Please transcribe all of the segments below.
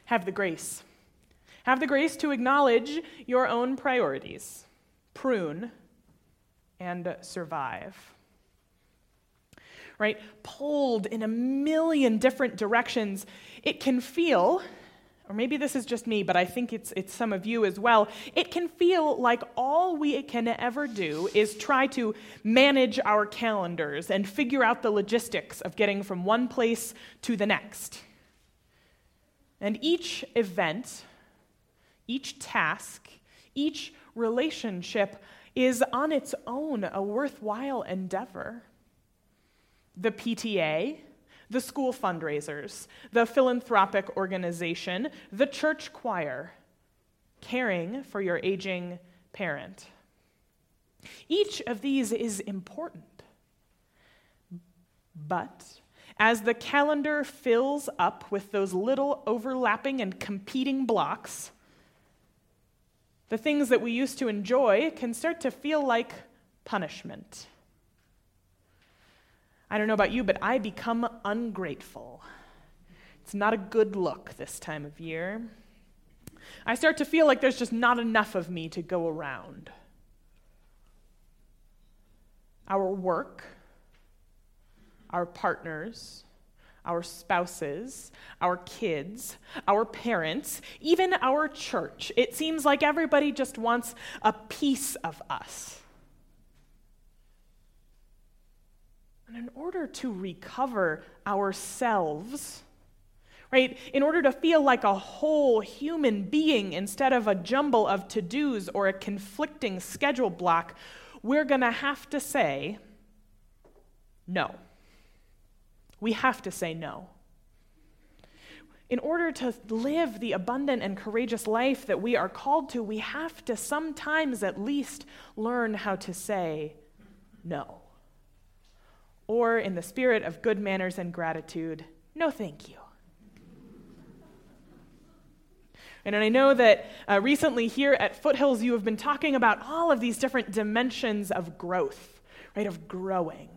Have the grace. Have the grace to acknowledge your own priorities, prune, and survive. Right? Pulled in a million different directions, it can feel, or maybe this is just me, but I think it's some of you as well, it can feel like all we can ever do is try to manage our calendars and figure out the logistics of getting from one place to the next. And each event, each task, each relationship is on its own a worthwhile endeavor. The PTA, the school fundraisers, the philanthropic organization, the church choir, caring for your aging parent. Each of these is important. But as the calendar fills up with those little overlapping and competing blocks, the things that we used to enjoy can start to feel like punishment. I don't know about you, but I become ungrateful. It's not a good look this time of year. I start to feel like there's just not enough of me to go around. Our work, our partners, our spouses, our kids, our parents, even our church. It seems like everybody just wants a piece of us. And in order to recover ourselves, right, in order to feel like a whole human being instead of a jumble of to-dos or a conflicting schedule block, we're going to have to say no. We have to say no. In order to live the abundant and courageous life that we are called to, we have to sometimes at least learn how to say no. Or, in the spirit of good manners and gratitude, no thank you. And I know that recently here at Foothills, you have been talking about all of these different dimensions of growth, right, of growing.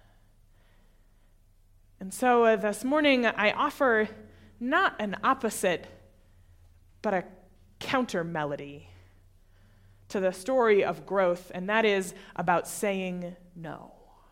And so this morning, I offer not an opposite, but a counter melody to the story of growth, and that is about saying no.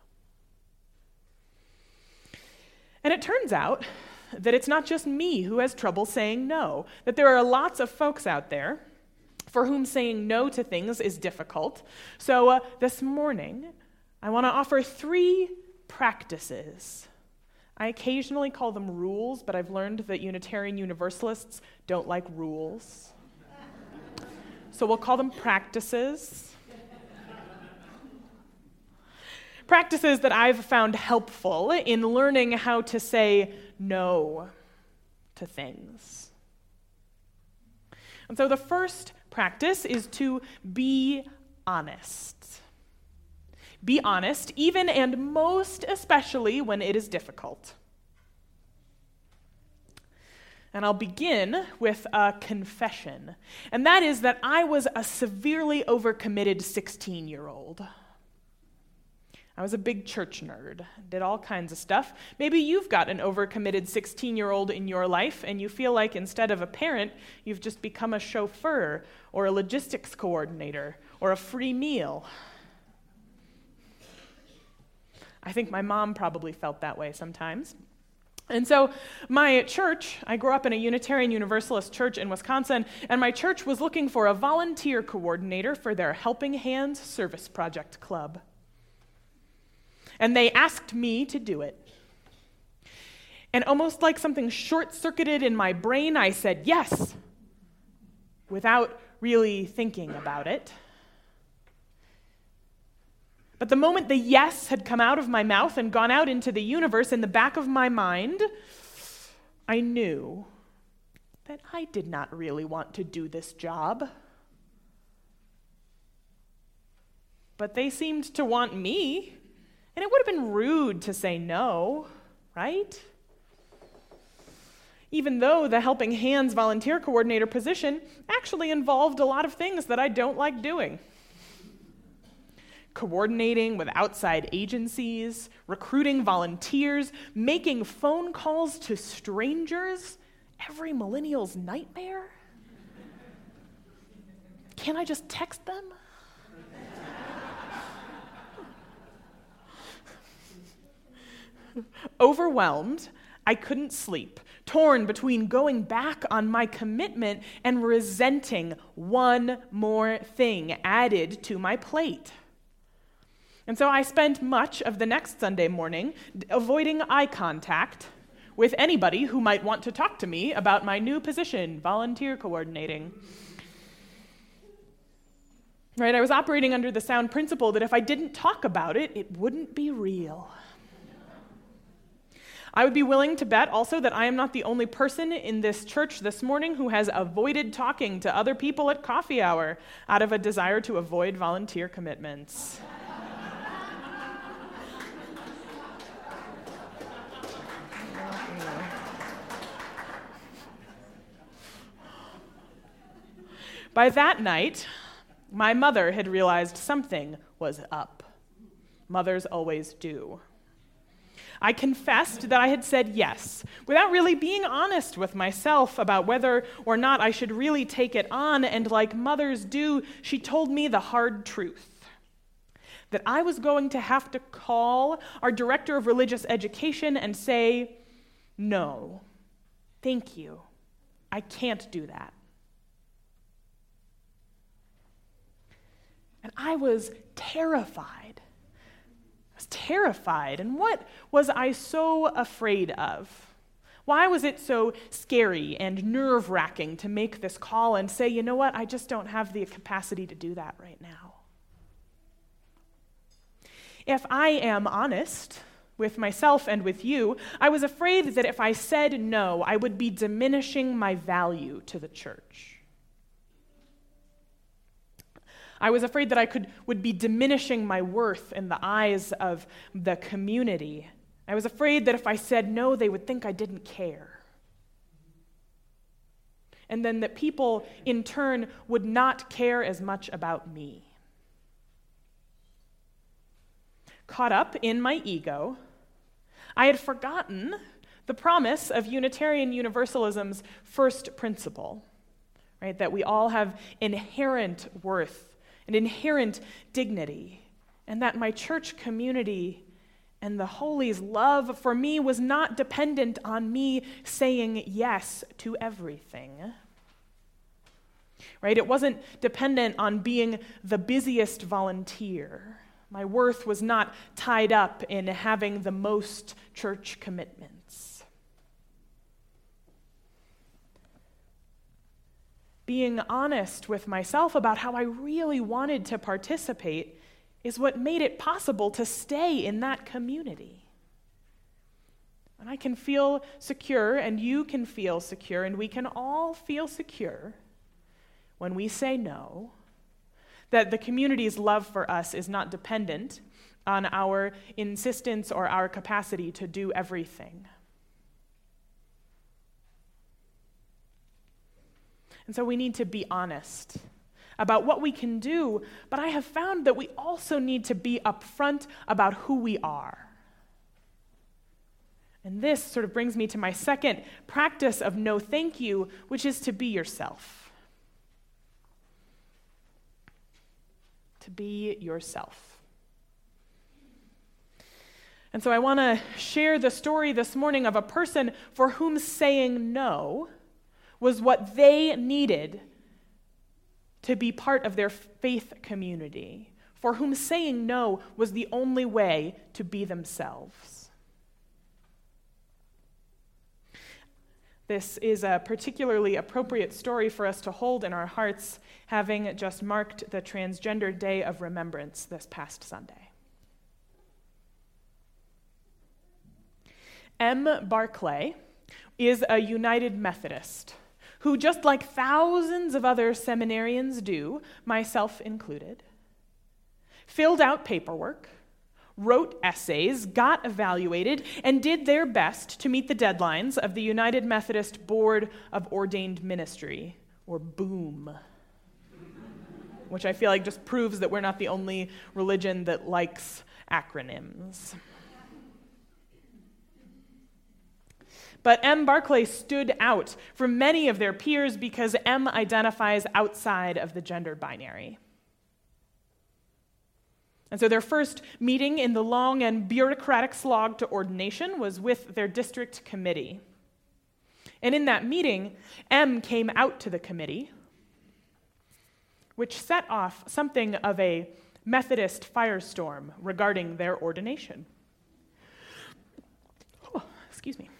And it turns out that it's not just me who has trouble saying no, that there are lots of folks out there for whom saying no to things is difficult. So this morning, I want to offer 3 practices. I occasionally call them rules, but I've learned that Unitarian Universalists don't like rules. So we'll call them practices. Practices that I've found helpful in learning how to say no to things. And so the first practice is to be honest. Be honest, even and most especially when it is difficult. And I'll begin with a confession, and that is that I was a severely overcommitted 16-year-old. I was a big church nerd, did all kinds of stuff. Maybe you've got an overcommitted 16-year-old in your life, and you feel like instead of a parent, you've just become a chauffeur, or a logistics coordinator, or a free meal. I think my mom probably felt that way sometimes. And so my church, I grew up in a Unitarian Universalist church in Wisconsin, and my church was looking for a volunteer coordinator for their Helping Hands Service Project Club. And they asked me to do it. And almost like something short-circuited in my brain, I said yes, without really thinking about it. But the moment the yes had come out of my mouth and gone out into the universe, in the back of my mind, I knew that I did not really want to do this job. But they seemed to want me. And it would have been rude to say no, right? Even though the Helping Hands volunteer coordinator position actually involved a lot of things that I don't like doing. Coordinating with outside agencies, recruiting volunteers, making phone calls to strangers every millennial's nightmare? Can't I just text them? Overwhelmed, I couldn't sleep, torn between going back on my commitment and resenting one more thing added to my plate. And so I spent much of the next Sunday morning avoiding eye contact with anybody who might want to talk to me about my new position, volunteer coordinating. Right, I was operating under the sound principle that if I didn't talk about it, it wouldn't be real. I would be willing to bet also that I am not the only person in this church this morning who has avoided talking to other people at coffee hour out of a desire to avoid volunteer commitments. By that night, my mother had realized something was up. Mothers always do. I confessed that I had said yes, without really being honest with myself about whether or not I should really take it on, and like mothers do, she told me the hard truth, that I was going to have to call our director of religious education and say, "No, thank you, I can't do that." And I was terrified. And what was I so afraid of? Why was it so scary and nerve-wracking to make this call and say, you know what, I just don't have the capacity to do that right now? If I am honest with myself and with you, I was afraid that if I said no, I would be diminishing my value to the church. I was afraid that I would be diminishing my worth in the eyes of the community. I was afraid that if I said no, they would think I didn't care. And then that people, in turn, would not care as much about me. Caught up in my ego, I had forgotten the promise of Unitarian Universalism's first principle, right? That we all have inherent worth and inherent dignity, and that my church community and the Holy's love for me was not dependent on me saying yes to everything. Right? It wasn't dependent on being the busiest volunteer. My worth was not tied up in having the most church commitments. Being honest with myself about how I really wanted to participate is what made it possible to stay in that community. And I can feel secure, and you can feel secure, and we can all feel secure when we say no, that the community's love for us is not dependent on our insistence or our capacity to do everything. And so we need to be honest about what we can do, but I have found that we also need to be upfront about who we are. And this sort of brings me to my second practice of no thank you, which is to be yourself. To be yourself. And so I want to share the story this morning of a person for whom saying no was what they needed to be part of their faith community, for whom saying no was the only way to be themselves. This is a particularly appropriate story for us to hold in our hearts, having just marked the Transgender Day of Remembrance this past Sunday. M. Barclay is a United Methodist who, just like thousands of other seminarians do, myself included, filled out paperwork, wrote essays, got evaluated, and did their best to meet the deadlines of the United Methodist Board of Ordained Ministry, or BOOM, which I feel like just proves that we're not the only religion that likes acronyms. But M. Barclay stood out from many of their peers because M identifies outside of the gender binary. And so their first meeting in the long and bureaucratic slog to ordination was with their district committee. And in that meeting, M came out to the committee, which set off something of a Methodist firestorm regarding their ordination. Oh, excuse me.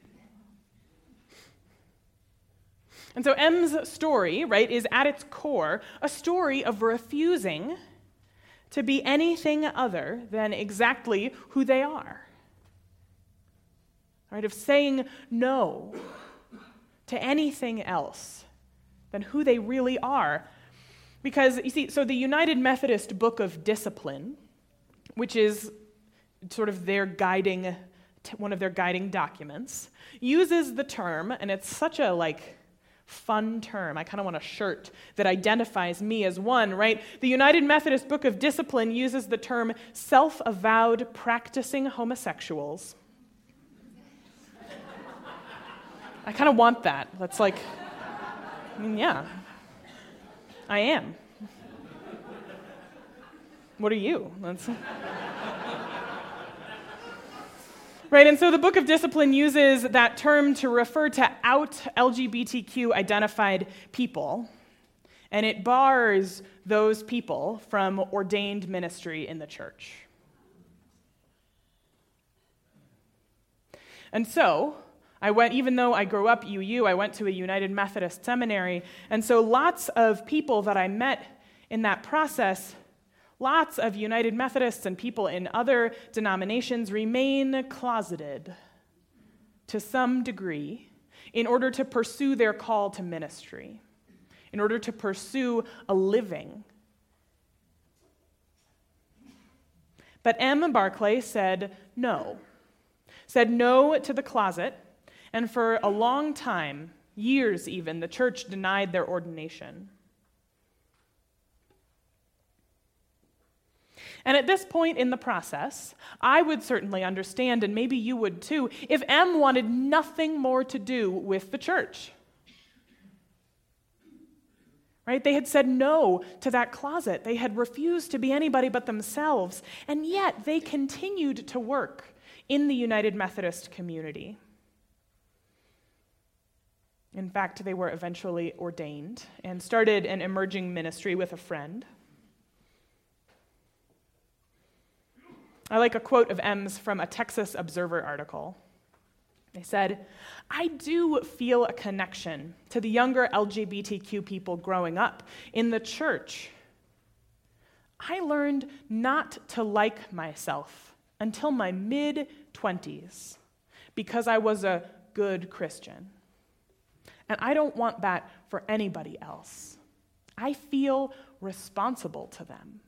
And so M's story, right, is at its core a story of refusing to be anything other than exactly who they are. Right, of saying no to anything else than who they really are. Because, you see, so the United Methodist Book of Discipline, which is sort of their guiding, one of their guiding documents, uses the term, and it's such a, fun term. I kind of want a shirt that identifies me as one, right? The United Methodist Book of Discipline uses the term self-avowed practicing homosexuals. I kind of want that. That's yeah, I am. What are you? Right, and so the Book of Discipline uses that term to refer to out LGBTQ identified people, and it bars those people from ordained ministry in the church. And so, even though I grew up UU, I went to a United Methodist seminary, and so lots of people that I met in that process, lots of United Methodists and people in other denominations remain closeted to some degree in order to pursue their call to ministry, in order to pursue a living. But M. Barclay said no to the closet, and for a long time, years even, the church denied their ordination. And at this point in the process, I would certainly understand, and maybe you would too, if M wanted nothing more to do with the church. Right? They had said no to that closet. They had refused to be anybody but themselves, and yet they continued to work in the United Methodist community. In fact, they were eventually ordained and started an emerging ministry with a friend. I like a quote of M's from a Texas Observer article. They said, "I do feel a connection to the younger LGBTQ people growing up in the church. I learned not to like myself until my mid-20s because I was a good Christian. And I don't want that for anybody else. I feel responsible to them."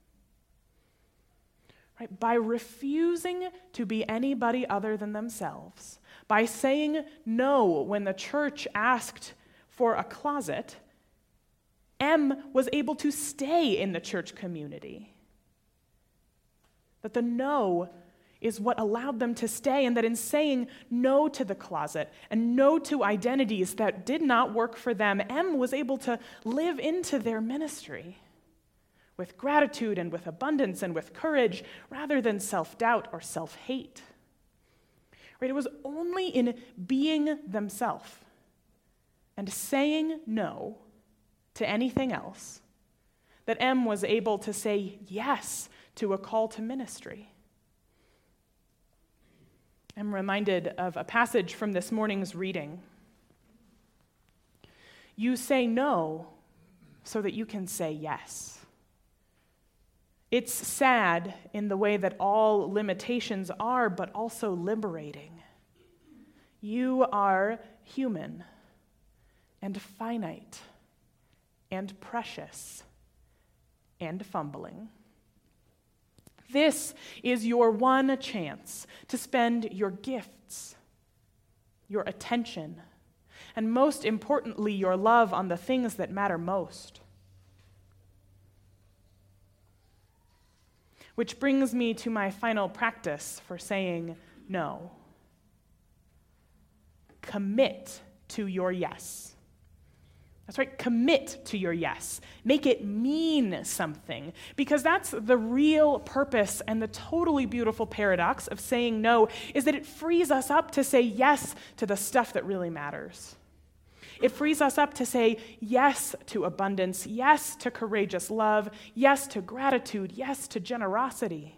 Right? By refusing to be anybody other than themselves, by saying no when the church asked for a closet, M was able to stay in the church community. That the no is what allowed them to stay, and that in saying no to the closet and no to identities that did not work for them, M was able to live into their ministry with gratitude and with abundance and with courage, rather than self-doubt or self-hate. Right? It was only in being themselves and saying no to anything else that M was able to say yes to a call to ministry. I'm reminded of a passage from this morning's reading. You say no so that you can say yes. It's sad in the way that all limitations are, but also liberating. You are human and finite and precious and fumbling. This is your one chance to spend your gifts, your attention, and most importantly, your love on the things that matter most. Which brings me to my final practice for saying no. commit to your yes. That's right, commit to your yes. Make it mean something, because that's the real purpose and the totally beautiful paradox of saying no, is that it frees us up to say yes to the stuff that really matters. It frees us up to say yes to abundance, yes to courageous love, yes to gratitude, yes to generosity.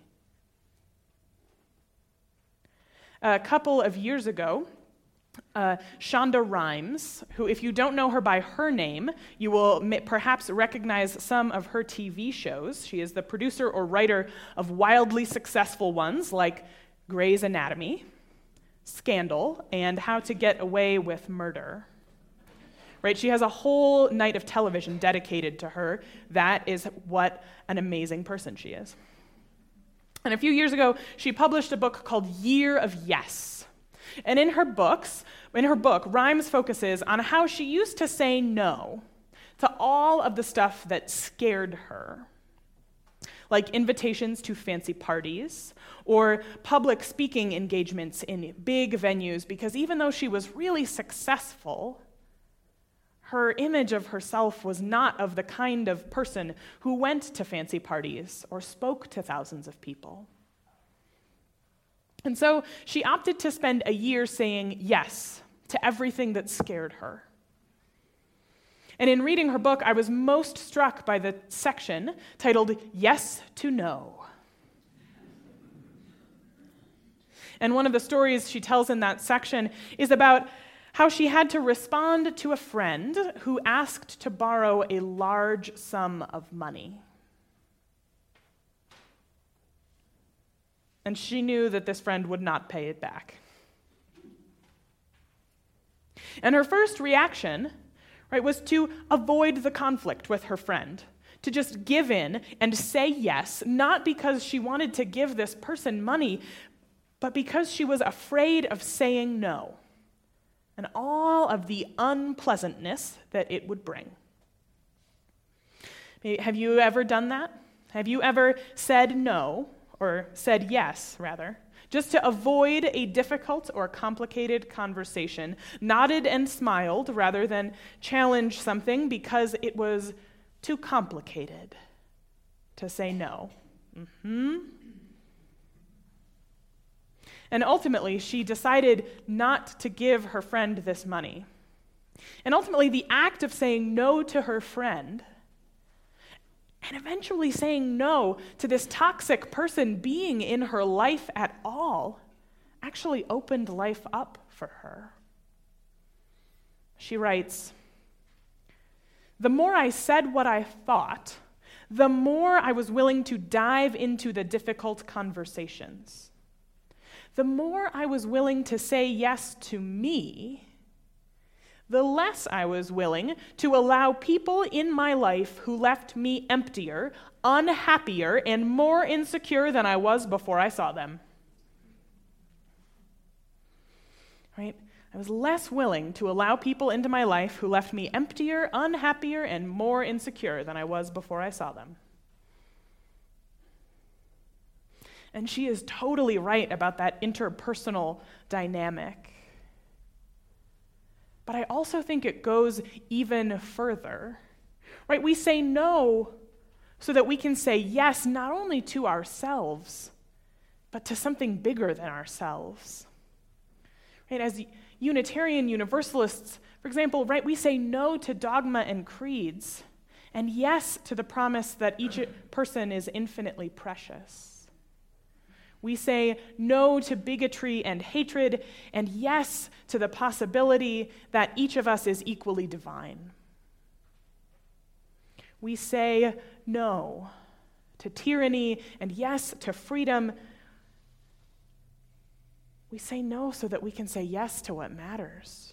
A couple of years ago, Shonda Rhimes, who, if you don't know her by her name, you will perhaps recognize some of her TV shows. She is the producer or writer of wildly successful ones like Grey's Anatomy, Scandal, and How to Get Away with Murder. Right? She has a whole night of television dedicated to her. That is what an amazing person she is. And a few years ago, she published a book called Year of Yes. And in her book, Rhimes focuses on how she used to say no to all of the stuff that scared her, like invitations to fancy parties or public speaking engagements in big venues, because even though she was really successful, her image of herself was not of the kind of person who went to fancy parties or spoke to thousands of people. And so she opted to spend a year saying yes to everything that scared her. And in reading her book, I was most struck by the section titled Yes to No. And one of the stories she tells in that section is about how she had to respond to a friend who asked to borrow a large sum of money. And she knew that this friend would not pay it back. And her first reaction, right, was to avoid the conflict with her friend, to just give in and say yes, not because she wanted to give this person money, but because she was afraid of saying no and all of the unpleasantness that it would bring. Have you ever done that? Have you ever said no, or said yes, rather, just to avoid a difficult or complicated conversation, nodded and smiled rather than challenge something because it was too complicated to say no? And ultimately, she decided not to give her friend this money. And ultimately, the act of saying no to her friend and eventually saying no to this toxic person being in her life at all actually opened life up for her. She writes, "The more I said what I thought, the more I was willing to dive into the difficult conversations. The more I was willing to say yes to me, the less I was willing to allow people in my life who left me emptier, unhappier, and more insecure than I was before I saw them." Right? I was less willing to allow people into my life who left me emptier, unhappier, and more insecure than I was before I saw them. And she is totally right about that interpersonal dynamic. But I also think it goes even further, right? We say no so that we can say yes not only to ourselves, but to something bigger than ourselves. Right? As Unitarian Universalists, for example, right, we say no to dogma and creeds, and yes to the promise that each person is infinitely precious. We say no to bigotry and hatred, and yes to the possibility that each of us is equally divine. We say no to tyranny and yes to freedom. We say no so that we can say yes to what matters.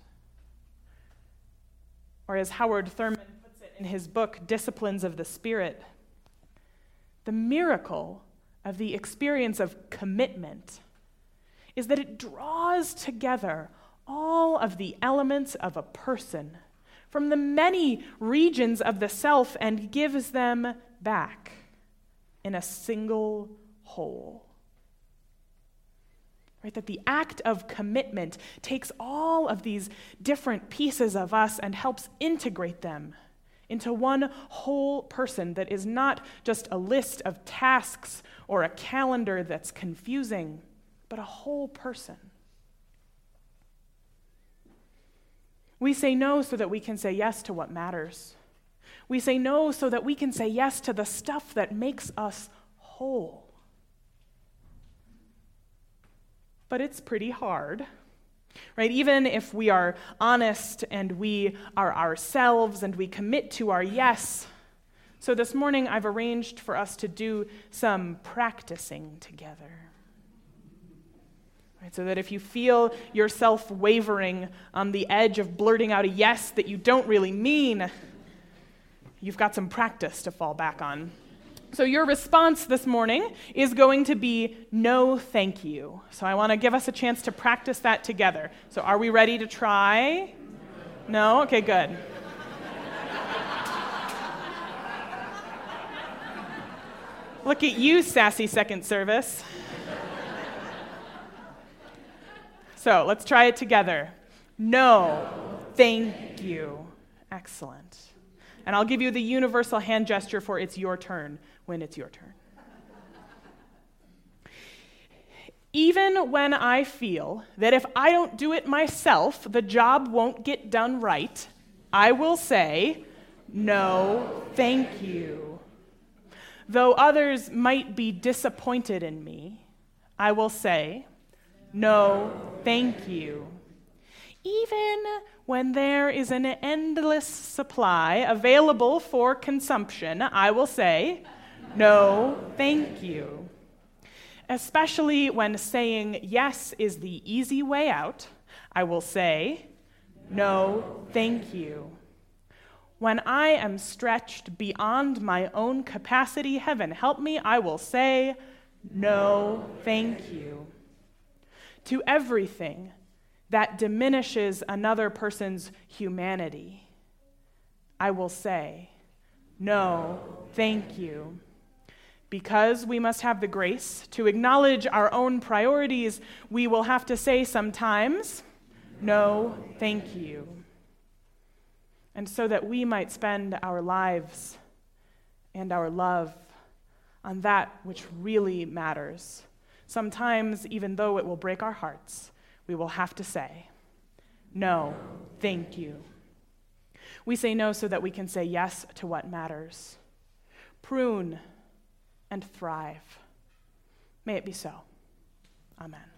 Or as Howard Thurman puts it in his book, Disciplines of the Spirit, the miracle of the experience of commitment is that it draws together all of the elements of a person from the many regions of the self and gives them back in a single whole. right? That the act of commitment takes all of these different pieces of us and helps integrate them into one whole person that is not just a list of tasks or a calendar that's confusing, but a whole person. We say no so that we can say yes to what matters. We say no so that we can say yes to the stuff that makes us whole. But it's pretty hard, right? Even if we are honest and we are ourselves and we commit to our yes. So this morning I've arranged for us to do some practicing together. Right, so that if you feel yourself wavering on the edge of blurting out a yes that you don't really mean, you've got some practice to fall back on. So your response this morning is going to be no thank you. So I want to give us a chance to practice that together. So are we ready to try? No? Okay, good. Look at you, sassy second service. So let's try it together. No, thank you. Excellent. And I'll give you the universal hand gesture for it's your turn when it's your turn. Even when I feel that if I don't do it myself, the job won't get done right, I will say, no, thank you. Though others might be disappointed in me, I will say, no, thank you. Even when there is an endless supply available for consumption, I will say, no, thank you. Especially when saying yes is the easy way out, I will say, no, thank you. When I am stretched beyond my own capacity, heaven help me, I will say, no, thank you. To everything that diminishes another person's humanity, I will say, no, thank you. Because we must have the grace to acknowledge our own priorities, we will have to say sometimes, no, thank you. And so that we might spend our lives and our love on that which really matters. Sometimes, even though it will break our hearts, we will have to say, no, thank you. We say no so that we can say yes to what matters. Prune and thrive. May it be so. Amen.